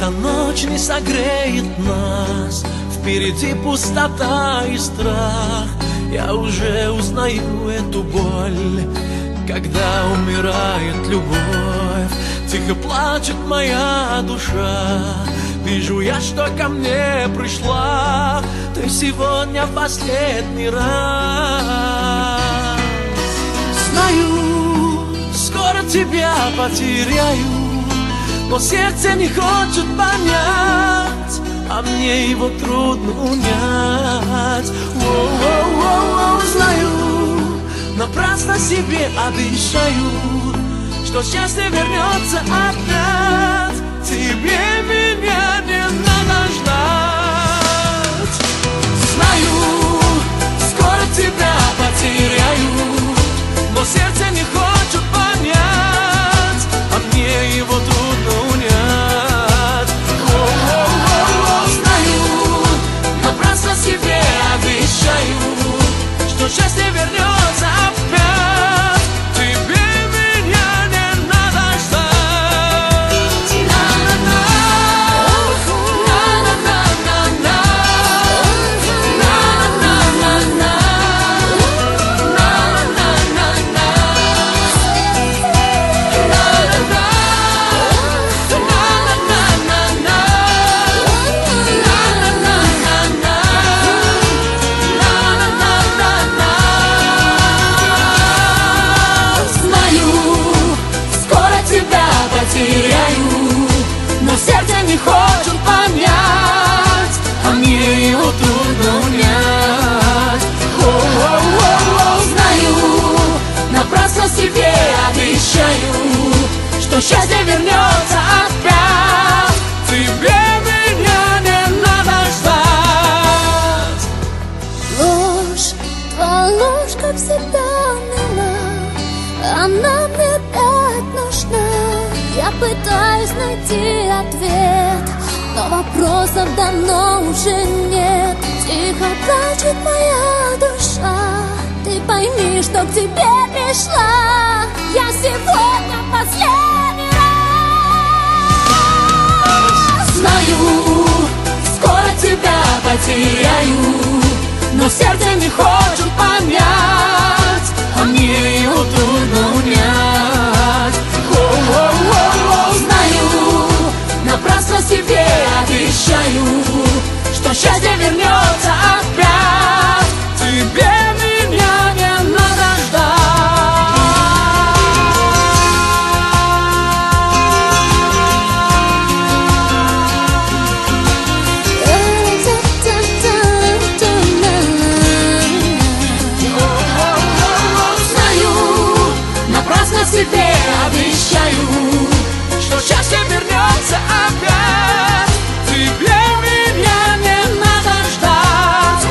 Эта ночь не согреет нас, впереди пустота и страх. Я уже узнаю эту боль, когда умирает любовь. Тихо плачет моя душа, вижу я, что ко мне пришла ты сегодня в последний раз. Знаю, скоро тебя потеряю, но сердце не хочет понять, а мне его трудно унять. Знаю, напрасно себе обещаю, что счастье вернется опять. Тебе меня не надо ждать. Знаю, скоро тебя потеряю, но сердце не хочет понять, а мне его трудно унять. Знаю, напрасно себе обещаю, что счастье вернется опять. Тебе меня не надо ждать. Но сердце не хочет понять, а мне его трудно унять. Знаю, напрасно себе обещаю, что счастье вернется опять. Тебе меня не надо ждать. Ложь, твоя ложь, как всегда, мила, она мне так нужна. Я пытаюсь найти ответ, но вопросов давно уже нет. Тихо плачет моя душа, ты пойми, что к тебе пришла я сегодня последний раз. Знаю, скоро тебя потеряю, но сердце не хочет понять, а мне его трудно унять. Знаю, напрасно себе обещаю, что счастье вернется опять. Тебе меня не надо ждать. Знаю, напрасно себе обещаю, что счастье вернется опять. Тебе меня не надо ждать.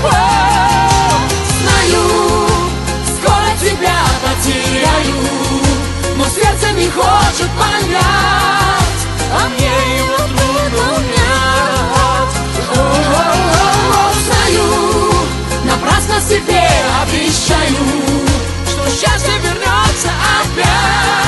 Знаю, скоро тебя потеряю, но сердце не хочет понять, а мне его трудно унять. Знаю, напрасно себе обещаю, что счастье вернется опять.